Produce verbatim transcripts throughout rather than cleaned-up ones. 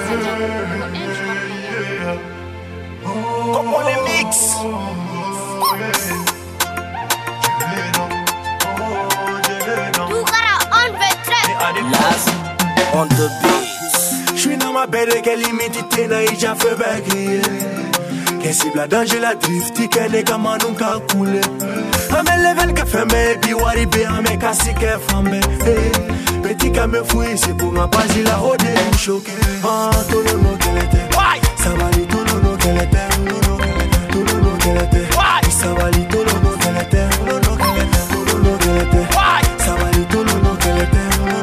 Comme on les mix. Last on the beat. J'suis dans ma belle qu'elle limite na ija fait bagrier. Qu'est si la danger la drift qu'elle est comme un ka coulé. Ame level que fait me bi wari be ame kasi que femme. Petit ka me fouille c'est pour ma page la ode choqué. Ah tout le monde qu'elle était. Ça va li tout le monde qu'elle était. Tout le monde qu'elle était. Ça va li tout le monde qu'elle était. Tout le monde qu'elle était. Ça va li tout le monde qu'elle était.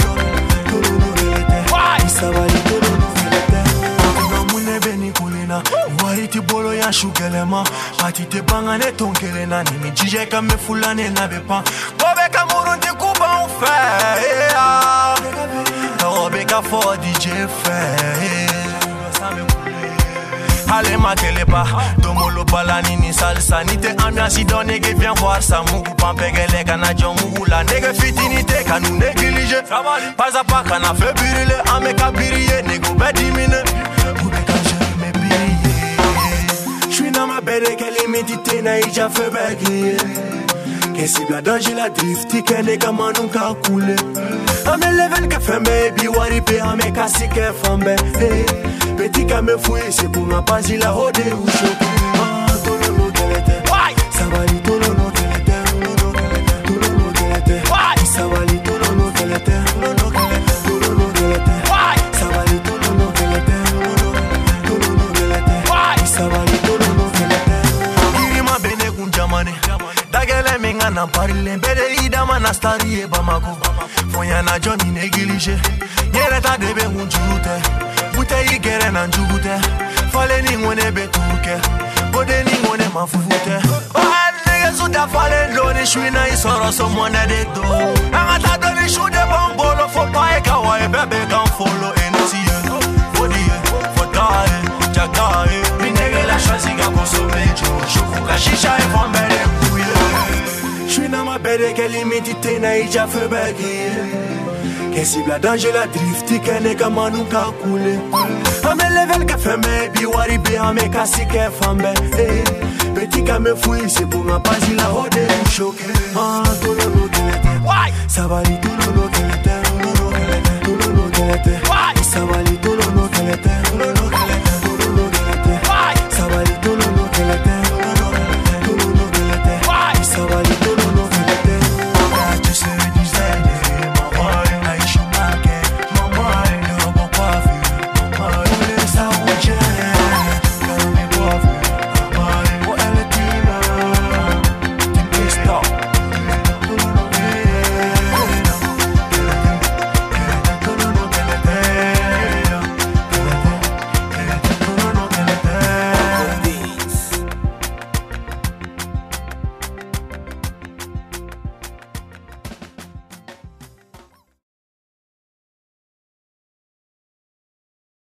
Wariti bolo ya shukelema Patite banga ne tonkelena Nimi jije kame fulane na bepa Bobe ka murundi kuba unfe Bobe ka for D J fe Allez ma telepa Domolo balani ni salsa Nite ambiance donne que viens voir ça Mugu pampegele kana jon mugu la Nege fitinite kanu neglige Pas à pas kana fe birile Ame ka biriye nego bedimine ma belle qu'elle est méditée na ija fait bagrier. Qu'est si la danger la drift qu'elle est comme un ka coulé. Ame level que fait me bi wari pe ame kasi que femme. Petit ka me fouille c'est pour ma page la ode ou choqué. Ah tout le monde qu'elle était. Ça va li tout le monde qu'elle était. Tout le monde qu'elle était. Ça va li tout le monde qu'elle était. Tout le monde qu'elle était. Ça va li tout le monde qu'elle était. Tout le monde qu'elle était. Ça va li Dagele minga na parile Bede idama na stari e bamako Fonya na jomi neglige Nyere ta debe unjurute Bute igere na njugute Fale ni ngone betuke Bode ni ngone mafufute Ohe nige suda fale Loni shwina isoro so mwone de do Angata doni shude bambolo Fo pa e kawa e bebe kan follow Enetiye, fodiye, fotaye, jagaye Minege la choisi ga konsome jo Shukuka shisha e fambere J'suis dans ma belle qu'elle est méditée na ija fait bagrier. Qu'est si la danger la drift qu'elle est comme un ka coulé. Ame level que fait me bi wari be ame kasi que femme. Petit ka me fouille c'est pour ma page la ode choqué. Ah tout le monde qu'elle était. Ça va li tout le monde qu'elle était. Tout le monde qu'elle était.